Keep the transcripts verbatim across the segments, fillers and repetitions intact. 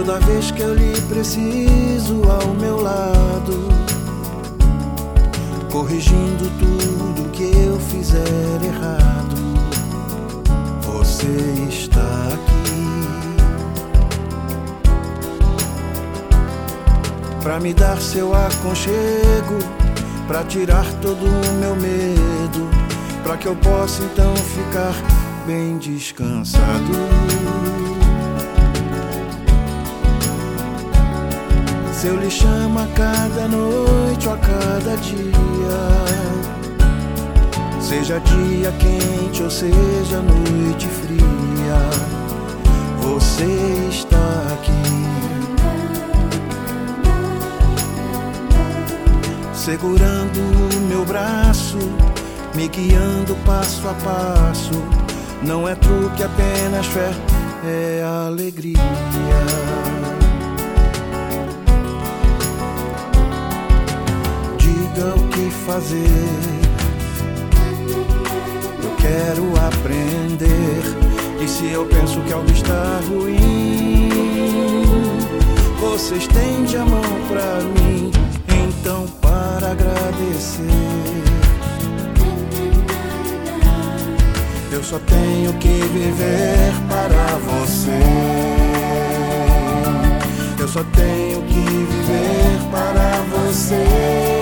Toda vez que eu lhe preciso ao meu lado, corrigindo tudo que eu fizer errado, você está aqui pra me dar seu aconchego, pra tirar todo o meu medo, pra que eu possa então ficar bem descansado. Se eu lhe chamo a cada noite ou a cada dia, seja dia quente ou seja noite fria, você está aqui, segurando o meu braço, me guiando passo a passo. Não é truque, apenas fé, é alegria. O que fazer, eu quero aprender. E se eu penso que algo está ruim, você estende a mão pra mim. Então, para agradecer, eu só tenho que viver para você. Eu só tenho que viver para você.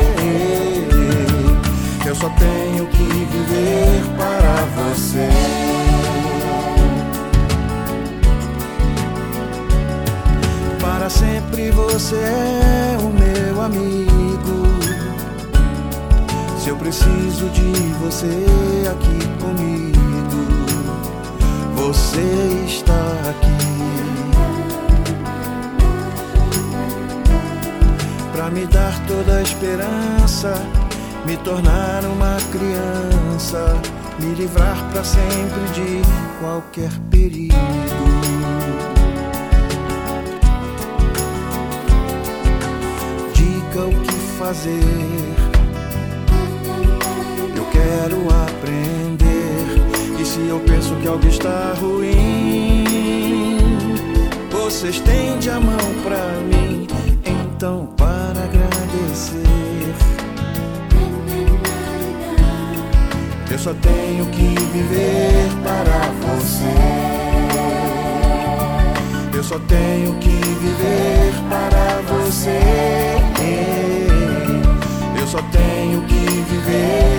Eu só tenho que viver para você. Para sempre você é o meu amigo. Se eu preciso de você aqui comigo, você está aqui pra me dar toda a esperança, me tornar uma criança, me livrar pra sempre de qualquer perigo. Diga o que fazer, eu quero aprender. E se eu penso que algo está ruim, você estende a mão pra mim. Então, para agradecer, eu só tenho que viver para você. Eu só tenho que viver para você. Eu só tenho que viver